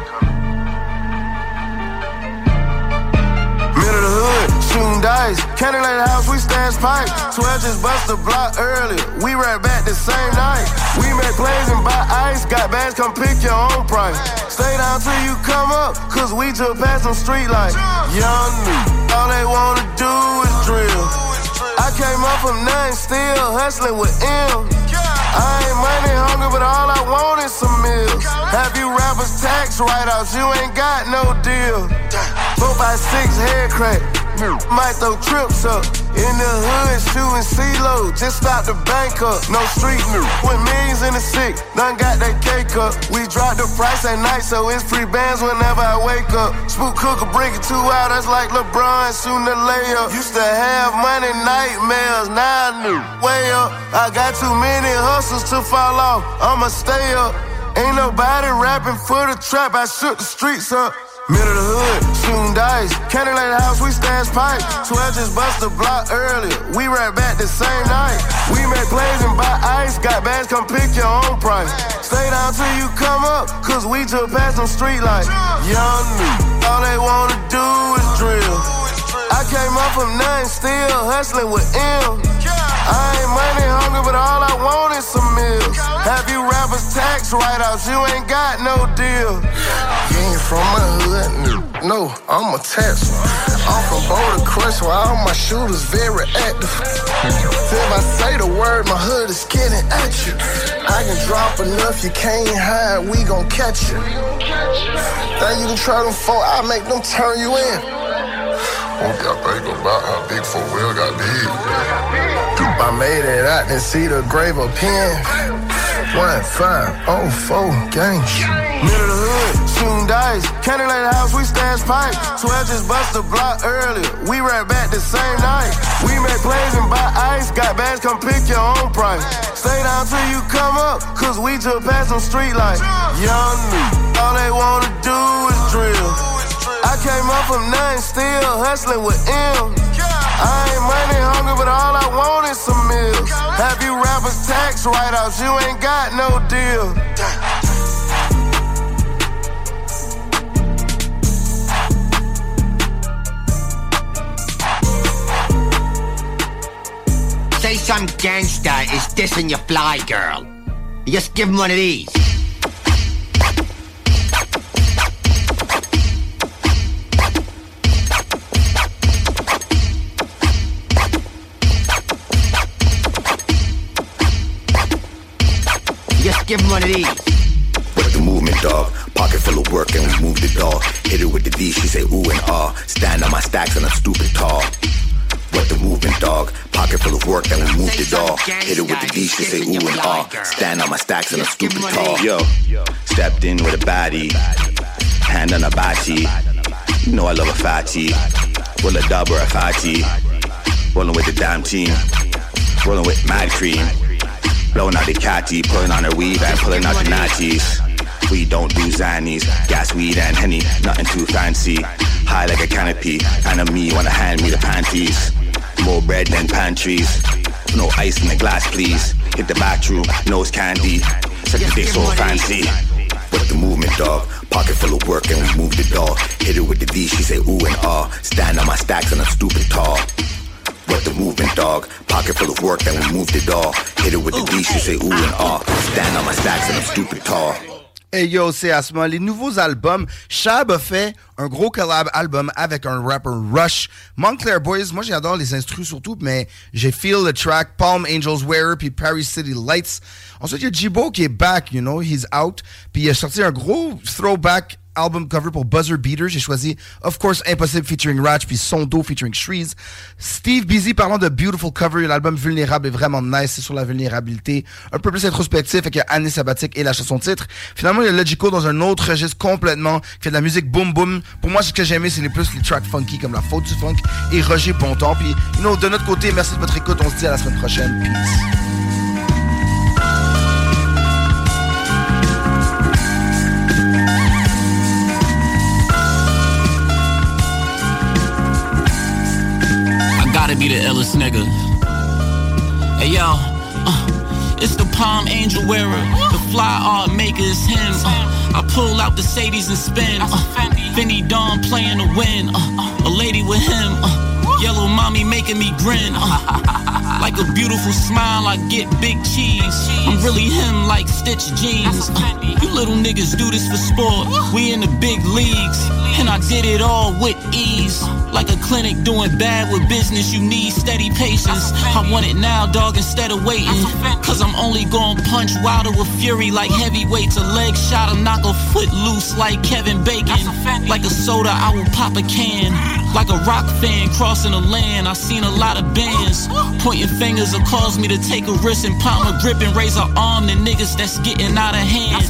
Middle of the hood, shooting dice. Cadillac house, we stash pipe. 12 just bust the block earlier. We right back the same night. We make plays and buy ice. Got bags, come pick your own price. Stay down till you come up, cause we just passed some street lights. Young new, all they wanna do is drill. I came up from nothing, still hustling with M. I ain't money hungry, but all I want is some meals. Have you rappers tax write-offs, you ain't got no deal. 4x6 head crack, might throw trips up. In the hood, shooting CeeLo, just stop the bank up. No street new, with millions in the six, done got that cake up. We drop the price at night, so it's free bands whenever I wake up. Spook Cooker bring it 2 out, that's like LeBron shooting the layup. Used to have money nightmares, now I knew way up. I got too many hustles to fall off, I'ma stay up. Ain't nobody rapping for the trap, I shook the streets up. Middle of the hood, shooting dice. Candy lay the house, we stash pipe. 12 just bust the block earlier. We right back the same night. We make plays and buy ice. Got bags, come pick your own price. Stay down till you come up, cause we just passed them street lights. Young me, all they wanna do is drill. I came up from nothing, still hustling with M. I ain't money hungry, but all I want is some meals. Have you rappers tax write-offs, you ain't got no deal. You ain't from my hood, no, I'm a tax one. I'm from Boulder Crest, where all my shooters very active. If I say the word, my hood is getting at you. I can drop enough, you can't hide, we gon' catch you. Then you can try them folk, I make them turn you in. Won't y'all think about how big 4-wheel got big? I made it out and see the grave of pen. 1504 gang. Middle of the hood, shooting dice. Candy lay the house, we stash pipe. 12 just bust the block earlier. We right back the same night. We make plays and buy ice. Got bags, come pick your own price. Stay down till you come up, cause we just passed them street lights. Young me, all they wanna do is drill. I came up from nothing, still hustling with M. I ain't money hungry, but all I want is some meals. Have you rappers tax write-offs, you ain't got no deal. Say some gangster is dissing your fly girl. You just give him one of these. Just give him one of these. With the movement, dog. Pocket full of work and we move the dog. Hit it with the D, she say ooh and ah. Stand on my stacks and I'm stupid tall. With the movement, dog. Pocket full of work and we move the dog. Hit it with the D, she say ooh and ah. Stand on my stacks and I'm stupid tall. Yo, stepped in with a baddie. Hand on a body. You know I love a fatty. Roll a dub or a fatty. Rolling with the damn team. Rolling with mad cream. Blowing out the catty, pulling on her weave and pulling out the natties. We don't do zannies, gas, weed and Henny, nothing too fancy. High like a canopy, and on me wanna hand me the panties. More bread than pantries, no ice in the glass please. Hit the bathroom, nose candy, suck the dick so fancy. With the movement, dog, pocket full of work and we move the dog. Hit it with the D, she say ooh and ah. Stand on my stacks and I'm stupid tall. With the movement, dog. Pocket full of work and we move the dog. Hit it with the D, she say ooh and ah. Stand on my stacks and I'm stupid tall. Hey yo, c'est Asma. Les nouveaux albums, Shab a fait un gros collab album avec un rapper Rush. Montclair Boys, moi j'adore les instrus surtout, mais j'ai feel the track Palm Angels Wearer puis Paris City Lights. Ensuite, il y a Jibo qui est back, you know, he's out. Puis il a sorti un gros throwback album cover pour Buzzer Beater. J'ai choisi, of course, Impossible featuring Ratch puis Sondo featuring Shreeze. Steve Busy parlant de Beautiful Cover. L'album Vulnérable est vraiment nice. C'est sur la vulnérabilité. Un peu plus introspectif avec Année Sabbatique et la chanson titre. Finalement, il y a Logico dans un autre registre complètement qui fait de la musique boom boom. Pour moi, ce que j'ai aimé, c'est plus les tracks funky comme La Faute du Funk et Roger Bontemps. Puis, you know, de notre côté, merci de votre écoute. On se dit à la semaine prochaine. Peace. Gotta be the illest nigga. Hey yo, it's the Palm Angel Wearer. The fly art maker is him. I pull out the Sadies and spin. Finny Dawn playing the wind. A lady with him. Yellow mommy making me grin. Like a beautiful smile, I get big cheese. I'm really him like Stitch jeans. You little niggas do this for sport. We in the big leagues. And I did it all with ease. Like a clinic doing bad with business, you need steady patience. I want it now, dog, instead of waiting. Cause I'm only gon' punch Wilder with fury like heavyweights. A leg shot, I'll knock a foot loose like Kevin Bacon. Like a soda, I will pop a can. Like a rock fan crossing the land, I seen a lot of bands. Pointing fingers will cause me to take a risk and palm a grip and raise an arm to niggas that's getting out of hand.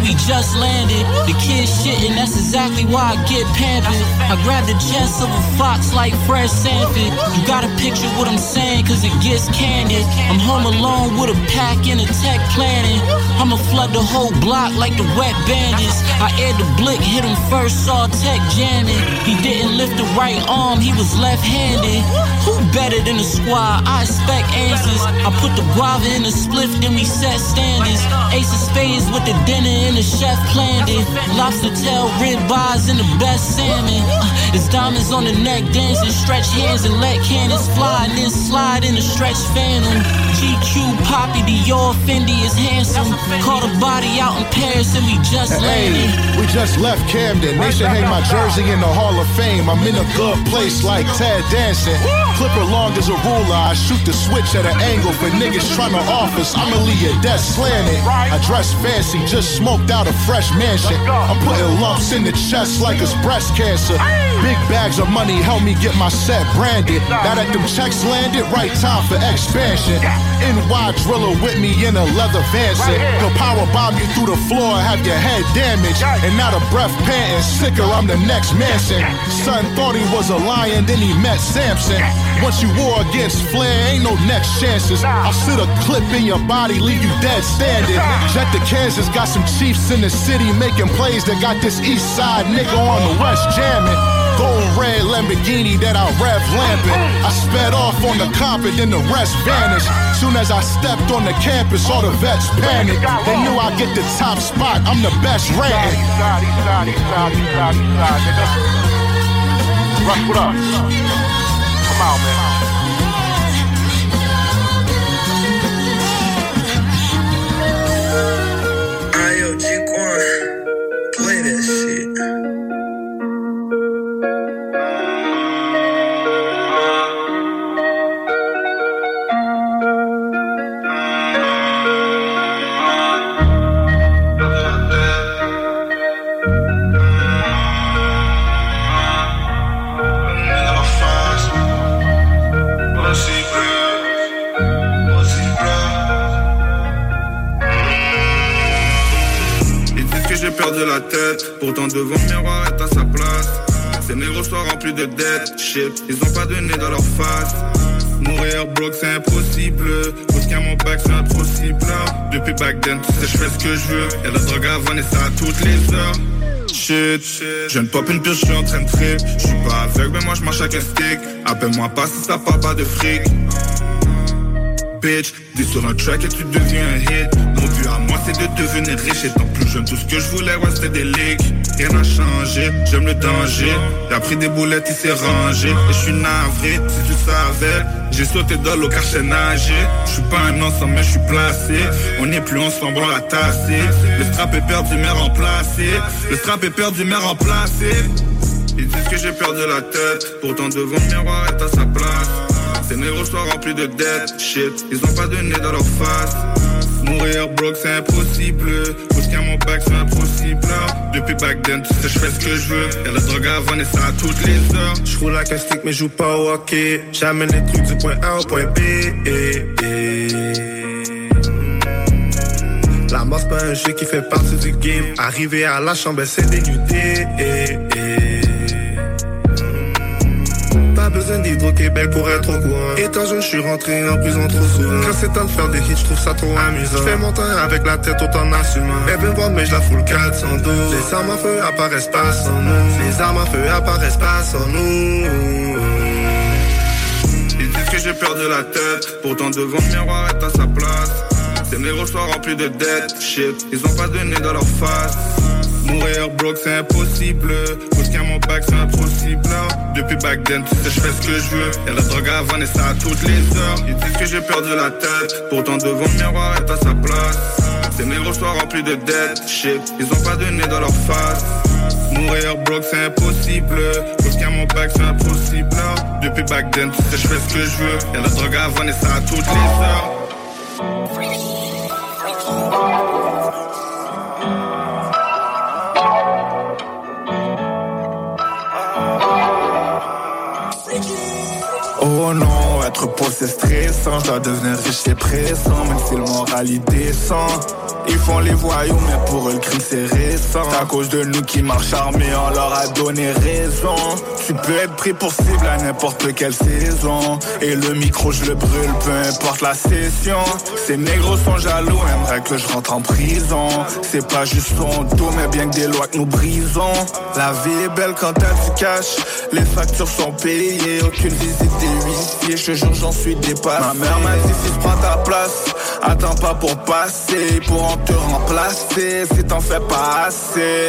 we just landed. The kids shitting, that's exactly why I get pampered. I grab the chest of a fox like Fred Sanford. You gotta picture what I'm saying, cause it gets candid. I'm home alone with a pack and a tech planning. I'ma flood the whole block like the wet bandits. I aired the blick, hit him first, saw tech jamming. He didn't lift the right arm, he was left-handed. Who better than the squad? I expect answers. I put the guava in the spliff, then we set standards. Ace of spades with the dinner and the chef planned it. Lobster tail, rib eyes, and the best salmon. It's diamonds on the neck, dancing, stretch hands and let cannons fly, and then slide in the stretch phantom. GQ, Poppy, Dior, Fendi is handsome. Caught a body out in Paris and we just landed. Hey, we just left Camden. They should hang my jersey in the Hall of Fame. I'm in a good place like Ted Danson. Clipper long as a ruler. I shoot the switch at an angle for niggas trying to office. I'ma leave your desk slanted. I dress fancy, just smoked out a fresh mansion. I'm putting lumps in the chest like it's breast cancer. Big bags of money help me get my set branded. Now that them checks landed, right time for expansion. NY driller with me in a leather Vanson. He'll power bomb you through the floor, have your head damaged. And now the breath panting, sicker, I'm the next Manson. Son thought he was a lion, then he met Samson. Once you war against Flair, ain't no next chances. I'll sit a clip in your body, leave you dead standing. Jet to Kansas, got some chiefs in the city making plays that got this east side nigga on the west jamming. Gold red Lamborghini that I rev lamping. I sped off on the carpet, then the rest vanished. Soon as I stepped on the campus, all the vets panicked. They knew I'd get the top spot, I'm the best ranting. Rush, what up? Come on, man. Ayo, G-Quan, play that shit. De la tête, pourtant devant le miroir est à sa place. Ces négros soient remplis de dettes, shit, ils ont pas de nez dans leur face. Mourir bloc c'est impossible, parce qu'à mon bac c'est impossible. Depuis back then, tu sais je fais ce que je veux. Y'a la drogue à vendre et ça à toutes les heures. Shit, je viens de pop une pioche, je suis en train de trip. Je suis pas aveugle mais moi je marche avec un stick. Appelle-moi pas si ça parle pas de fric. Bitch, dis sur un track et tu deviens un hit. Mon but à moi c'est de devenir riche. Étant plus jeune, tout ce que je voulais, ouais c'était des leaks. Rien n'a changé, j'aime le danger. J'ai pris des boulettes, il s'est rangé. Et je suis navré, si tu savais. J'ai sauté dans l'eau car j'ai nagé. Je suis pas un ensemble mais je suis placé. On n'est plus ensemble, on l'a tassé. Le strap est perdu mais remplacé. Le strap est perdu mais remplacé. Ils disent que j'ai perdu la tête. Pourtant devant le miroir est à sa place. Ces négros soient remplis de dettes, shit, ils ont pas de nez dans leur face. Mourir broke c'est impossible, parce qu'à mon bac c'est impossible. Depuis back then, tu sais je fais ce que je veux. Y'a la drogue à vendre et ça à toutes les heures. J'roule avec un stick mais joue pas au hockey. J'amène les trucs du point A au point B. La mort c'est pas un jeu qui fait partie du game. Arriver à la chambre c'est dénudé. Pas besoin d'Hydro-Québec pour être au courant. Étant jeune, je suis rentré en prison trop souvent. Quand c'est temps de faire des hits, je trouve ça trop amusant. J'fais mon temps avec la tête tout en assumant. Elle veut me voir mais je la foule 412. Les armes à feu apparaissent pas sans nous. Les armes à feu apparaissent pas sans nous. Ils disent que j'ai perdu la tête. Pourtant devant le miroir est à sa place. Ces négros soient remplis de dettes, shit, ils ont pas de nez dans leur face. Mourir broke c'est impossible, parce qu'à mon bac c'est impossible. Depuis back then, tu sais je fais ce que je veux. Y'a la drogue à vendre et ça à toutes les heures. Ils disent que j'ai perdu la tête, pourtant devant le miroir est à sa place. Ces négros soient remplis de dettes, shit, ils ont pas de nez dans leur face. Mourir broke c'est impossible, parce qu'à mon bac c'est impossible. Depuis back then, tu sais je fais ce que je veux. Y'a la drogue à vendre et ça à toutes les heures. Oh non, être pauvre c'est stressant. Je dois devenir riche c'est pressant. Même si le moral il descend. Ils font les voyous, mais pour eux le crime c'est récent. C'est à cause de nous qui marchent armés, on leur a donné raison. Tu peux être pris pour cible à n'importe quelle saison. Et le micro je le brûle, peu importe la session. Ces négros sont jaloux, aimeraient que je rentre en prison. C'est pas juste son dos, mais bien que des lois que nous brisons. La vie est belle quand t'as du cash. Les factures sont payées, aucune visite des huissiers. Je te jure j'en suis dépassé. Ma mère m'a dit si je prends ta place, attends pas pour passer, ils pourront te remplacer si t'en fais pas assez.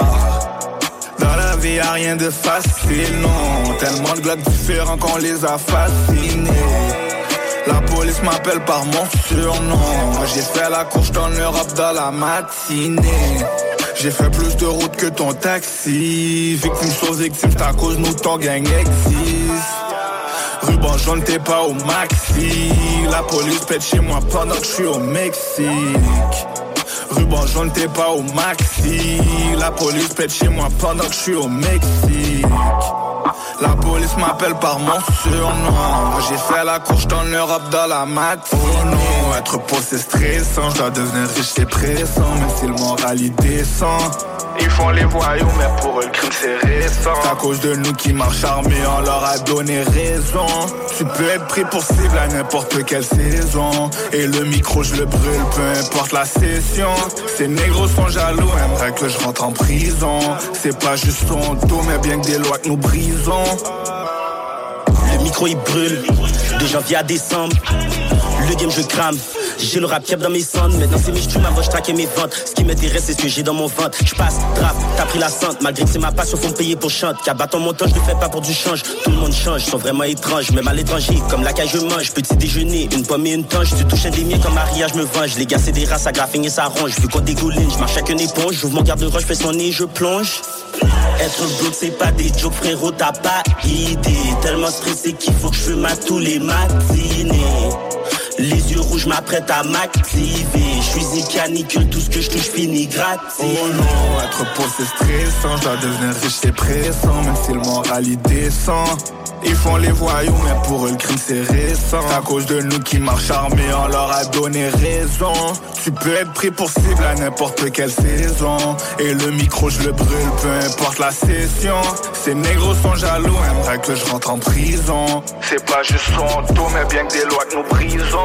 Dans la vie y'a rien de facile, non. Tellement de glocs différents qu'on les a fascinés. La police m'appelle par mon surnom. J'ai fait la course en Europe dans la matinée. J'ai fait plus de route que ton taxi. Victime sur victime, c'est à cause nous ton gang existe. Ruban jaune, t'es pas au maxi. La police pète chez moi pendant que je suis au Mexique. Ruban jaune, t'es pas au maxi. La police pète chez moi pendant que je suis au Mexique. La police m'appelle par mon surnom. J'ai fait la course en Europe dans la matinée. Oh non, être pauvre c'est stressant. Je dois devenir riche c'est pressant, même si le moral il descend. Ils font les voyous, mais pour eux le crime c'est récent. C'est à cause de nous qui marchent armés, on leur a donné raison. Tu peux être pris pour cible à n'importe quelle saison. Et le micro je le brûle, peu importe la session. Ces négros sont jaloux, aimeraient que je rentre en prison. C'est pas juste son dos, mais bien que des lois que nous brisons. Le micro il brûle, de janvier à décembre. Le game je crame, j'ai le rap cap dans mes sondes. Maintenant c'est mes streams, avant je traquais mes ventes. Ce qui m'intéresse c'est ce que j'ai dans mon ventre. Je passe, drape, t'as pris la sente. Malgré que c'est ma passion, faut me payer pour chante. Qu'à battre mon temps, je le fais pas pour du change. Tout le monde change, sont vraiment étranges. Même à l'étranger, comme la caille je mange. Petit déjeuner, une pomme et une tange. Tu touches un des miens comme Maria, je me venge. Les gars c'est des races, ça graffine et ça ronge. Vu qu'on dégouline, je marche avec une éponge. J'ouvre mon garde-robe, je fais son nez, je plonge. Être broke c'est pas des jokes frérot, t'as pas idée. Tellement stressé qu'il faut que je fume à tous les matinées. Les yeux rouges m'apprêtent à m'activer. Je suis canicule, tout ce que je touche finit gratis. Oh non, être pauvre c'est stressant. Je dois devenir riche c'est pressant, même si le moral il descend. Ils font les voyous, mais pour eux le crime c'est récent. C'est à cause de nous qui marchent armés, on leur a donné raison. Tu peux être pris pour cible à n'importe quelle saison. Et le micro je le brûle, peu importe la session. Ces négros sont jaloux, aimeraient que je rentre en prison. C'est pas juste son dos, mais bien que des lois que nous brisons.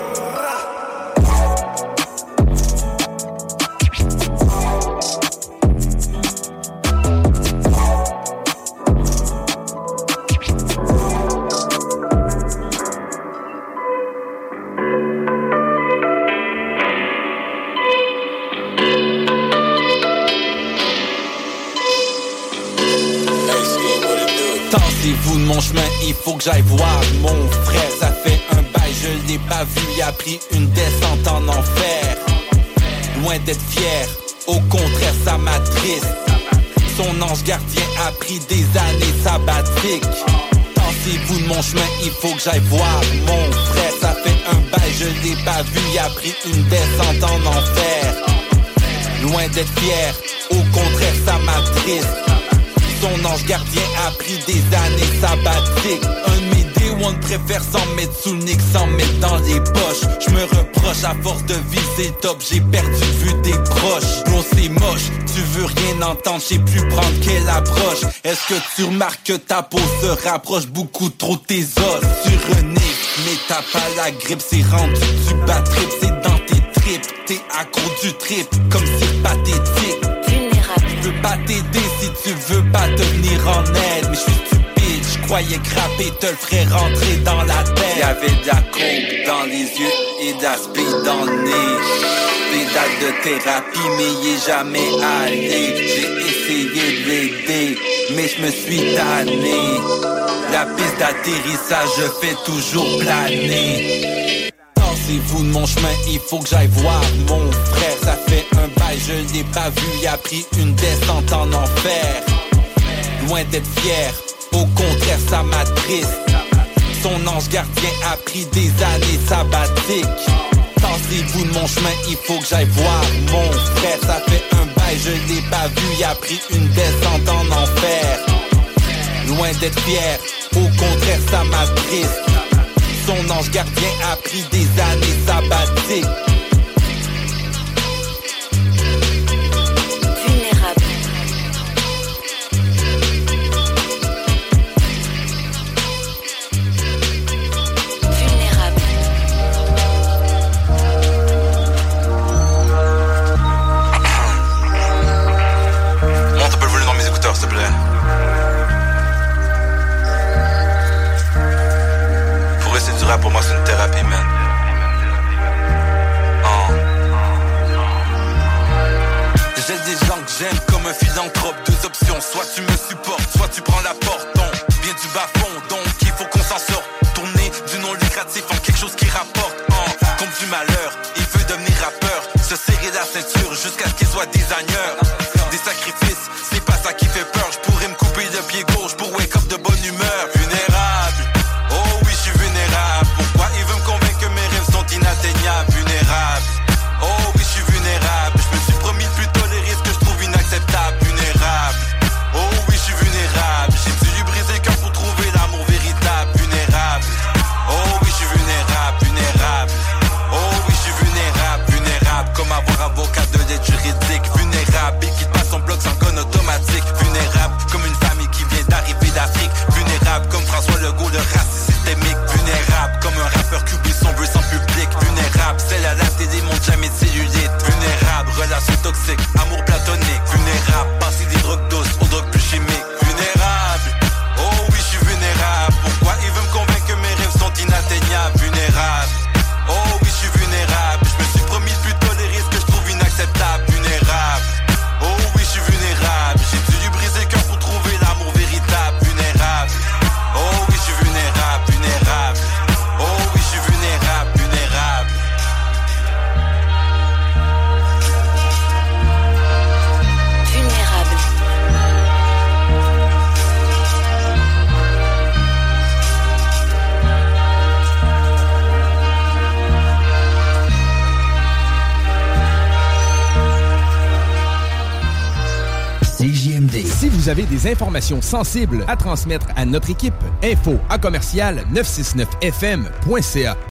Tassez-vous de mon chemin, il faut que j'aille voir mon frère. Ça fait un bail, je l'ai pas vu, il a pris une descente en enfer. Loin d'être fier, au contraire ça m'attriste. Son ange gardien a pris des années sabbatiques. Tassez-vous de mon chemin, il faut que j'aille voir mon frère. Ça fait un bail, je l'ai pas vu, il a pris une descente en enfer. Loin d'être fier, au contraire ça m'attriste. Son ange gardien a pris des années sabbatiques. Un de mes day one préfère s'en mettre sous le nez, s'en mettre dans les poches. Je me reproche à force de viser top, j'ai perdu de vue des proches. Bro c'est moche, tu veux rien entendre, je sais plus prendre quelle approche. Est-ce que tu remarques que ta peau se rapproche beaucoup trop de tes os? Tu renais, mais t'as pas la grippe, c'est rendu du bas trip, c'est dans tes tripes. T'es accro du trip, comme c'est pathétique. Je peux pas t'aider si tu veux pas te venir en aide. Mais je suis stupide, je croyais que rapper te le ferait rentrer dans la tête. Y'avait de la coke dans les yeux et de la speed dans le nez. Pédale de thérapie mais y est jamais allé. J'ai essayé de l'aider mais je me suis tanné. La piste d'atterrissage je fais toujours planer. Tassez-vous de mon chemin, il faut que j'aille voir mon frère. Ça fait un bail, je l'ai pas vu, il a pris une descente en enfer. Loin d'être fier, au contraire ça m'attriste. Son ange gardien a pris des années sabbatiques. Tassez-vous de mon chemin, il faut que j'aille voir mon frère. Ça fait un bail, je l'ai pas vu, il a pris une descente en enfer. Loin d'être fier, au contraire ça m'attriste. Son ange gardien a pris des années sabbatiques. philanthrope, deux options, soit tu me supportes, soit tu prends la porte. On vient du bas-fond, donc il faut qu'on s'en sorte. Tourner du non lucratif en quelque chose qui rapporte. Comme du malheur, il veut devenir rappeur. Se serrer la ceinture jusqu'à ce qu'il soit designer. Des sacrifices, c'est pas ça qui fait peur. Je pourrais me couper le pied gauche pour wake up de bonne humeur. Vulnérable, oh oui je suis vulnérable. Pourquoi il veut me convaincre que mes rêves sont inatteignables? Vulnérable, oh oui je suis vulnérable. Je me suis promis de plus tolérer ce que je trouve inacceptable. Vulnérable, oh oui je suis vulnérable. J'ai dû lui briser le cœur pour trouver l'amour véritable. Vulnérable, oh oui je suis vulnérable. Vulnérable, oh oui je suis vulnérable. Vulnérable comme avoir avocat de l'aide juridique. Vulnérable et qui passe son bloc sans gun automatique. Vulnérable comme une famille qui vient d'arriver d'Afrique. Vulnérable comme François Legault, le racisme systémique. Vulnérable comme un rappeur qui oublie son vœu sans public. Vulnérable, celle à la télé montre jamais de cellulite. Vulnérable, relation toxique, amour platonique. Vulnérable, passer des drogues douces aux drogues plus chimiques. Vulnérable, oh oui je suis vulnérable. Pourquoi il veut me convaincre que mes rêves sont inatteignables? Vulnérable, oh oui je suis vulnérable. Je me suis promis de plus tolérer ce que je trouve inacceptable. Vulnérable, oh oui je suis vulnérable. J'ai dû lui briser le cœur pour trouver l'amour véritable. Vulnérable, oh oui je suis vulnérable. Vulnérable, oh oui je suis vulnérable. Vulnérable. Vulnérable. CJMD. Si vous avez des informations sensibles à transmettre à notre équipe, info@969fm.ca.